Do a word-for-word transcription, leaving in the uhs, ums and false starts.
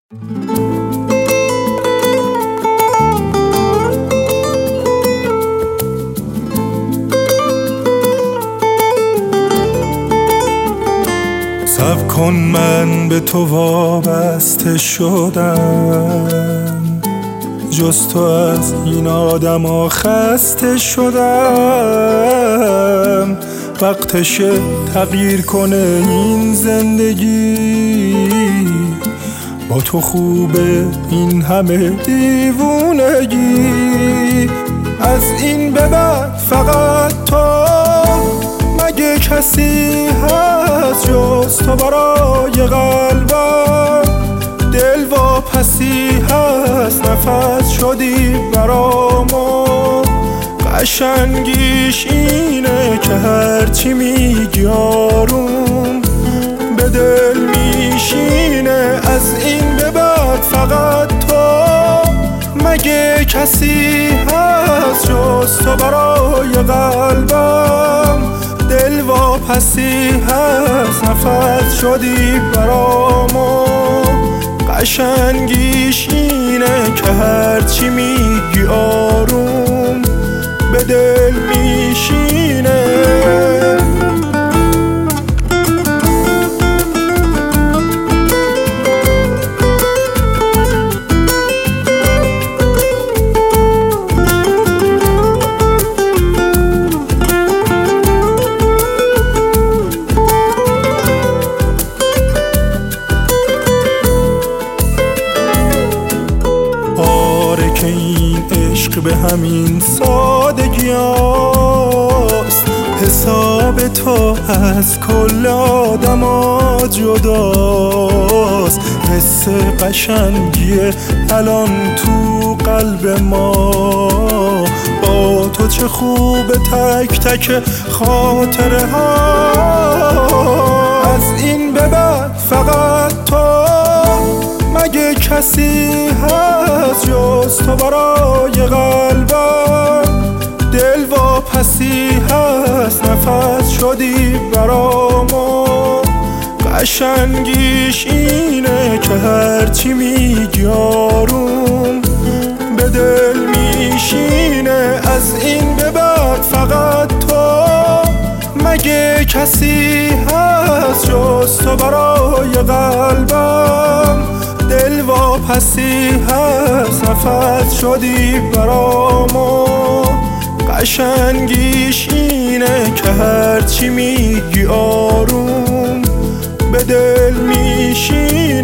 صبر کن من به تو وابسته شدم، جز تو از این آدم ها خسته شدم. وقتشه تغییر کنه این زندگی، با تو خوبه این همه دیوونگی. از این به بعد فقط تو، مگه کسی هست جز تو برای قلبم؟ دل واپسی هست، نفس شدی برامو. قشنگیش اینه که هرچی میگی آروم به دل میشینه. از این به بعد فقط تو، مگه کسی هست جز تو برای قلبم؟ دل واپسی هست، نفس شدی برامو. قشنگیش اینه که هرچی میگی آروم به دل میشینه. که این عشق به همین سادگی هست، حساب تو از کل آدم ها جداست. حس قشنگیه الان تو قلب ما، با تو چه خوبه تک تک خاطره ها. از این به بعد فقط تو، مگه کسی هست جز تو برای قلبم؟ دل واپسی هست، نفس شدی برامو. قشنگیش اینه که هرچی میگی آروم به دل میشینه. از این به بعد فقط تو، مگه کسی هست جز تو برای قلبم؟ دل واپسی هست، نفس شدی برامو. قشنگیش اینه که هرچی میگی آروم به دل میشی.